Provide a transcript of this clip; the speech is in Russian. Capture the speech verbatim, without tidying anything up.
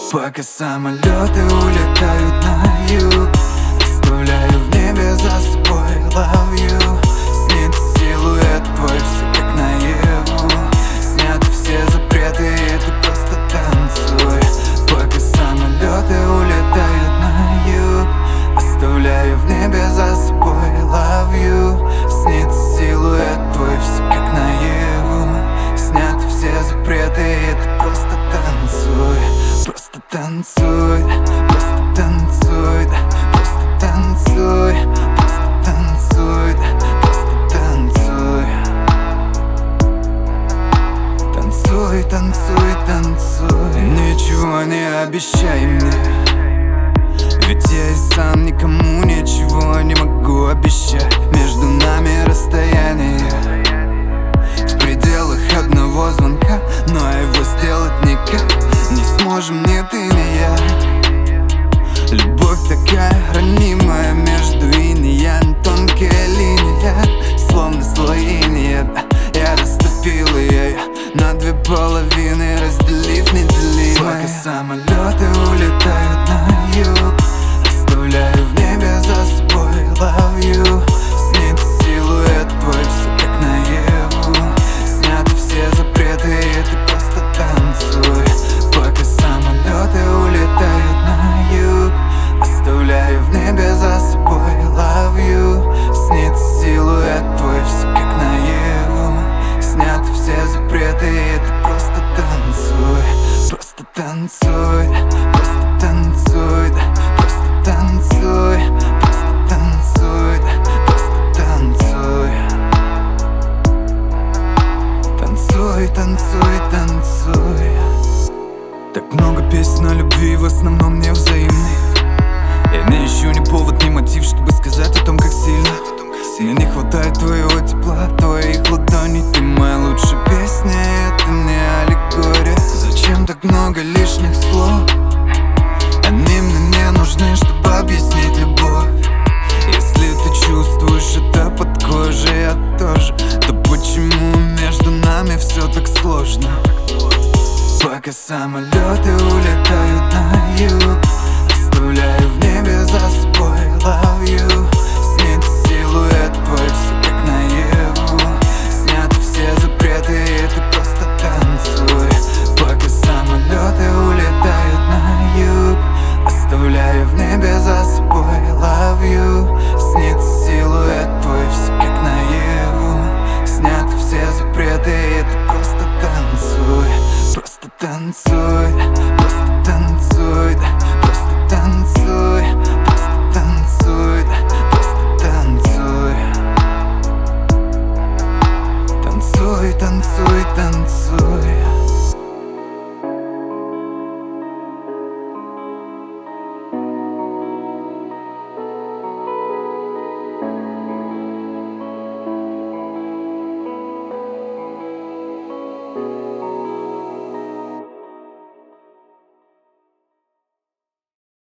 Пока самолеты улетают на юг, оставляю в небе за собой love you. Снится силуэт твой, все как наяву. Сняты все запреты, и ты просто танцуй. Пока самолеты улетают на юг, оставляю в небе за собой love you. Снится силуэт твой, все как наяву. Сняты все запреты, и ты просто танцуй. Просто танцуй, просто танцуй, просто танцуй, просто танцуй, просто танцуй. Танцуй, танцуй, танцуй. Ничего не обещай мне, ведь я и сам никому ничего не могу обещать. Между нами расстояние в пределах одного звонка, но его сделать никак не сможем ни ты, ни я. Любовь такая ранимая, между инь и янь тонкая линия, словно слой инея. Я растопил ее на две половины, разделив неделимое. Пока самолеты улетают на юг, оставляю в небе за собой love you. Снится силуэт твой, все как наяву. Сняты все запреты, и ты просто танцуй. Пока самолеты улетают на юг, оставляю в небе за собой love you. Снится силуэт твой, все как наяву. Сняты все запреты, и ты просто танцуй. Просто танцуй, просто танцуй, просто танцуй, просто танцуй, просто танцуй. Танцуй, танцуй, танцуй. Так много песен о любви, в основном не взаимной. Я не ищу ни повод, ни мотив, чтобы сказать о том, как сильно мне не хватает твоего тепла, твоих ладоней. Ты моя лучшая песня, это не аллегория. Зачем так много лишних слов? Они мне не нужны, чтобы объяснить любовь. Если ты чувствуешь это под кожей, я тоже, то почему между нами все так сложно? Пока самолеты улетают на юг, оставляю в небе за собой love you. Снится силуэт твой, все как наяву. Сняты все запреты, и ты просто танцуй. Пока самолеты улетают на юг, оставляю в небе за собой love you. Снится силуэт твой, все как наяву. Сняты все запреты, и ты просто танцуй. Просто танцуй, просто танцуй, просто танцуй, просто танцуй, просто танцуй. Танцуй, танцуй,